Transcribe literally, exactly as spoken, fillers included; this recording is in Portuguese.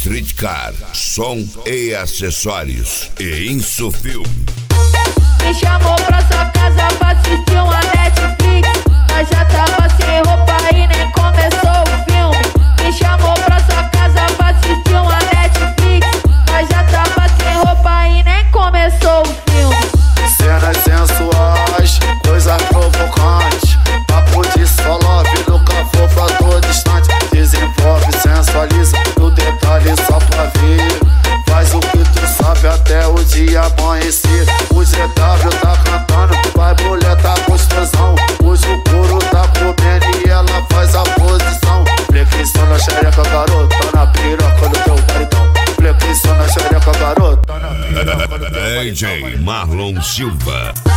Streetcar, som e acessórios e Insufilme. Me chamou pra sua casa pra assistir uma Netflix. Nós já tava sem roupa e nem começou o filme. Me chamou pra sua casa pra assistir uma Netflix. Nós já tava sem roupa e nem começou o filme. Cenas sensuais, coisas provocantes, papo de só love, nunca fofo a todo instante. Desenvolve, sensualiza, no detalhe só pra ver. Faz o que tu sabe até o dia amanhecer. O G W tá cantando, vai mulher tá gostosão. Hoje o couro tá comendo e ela faz a posição. Flexiona na xereca, garota, tá na piroca do teu baritão. Flexiona na xereca, garota, tá na piroca do teu baritão. D J Marlon Silva.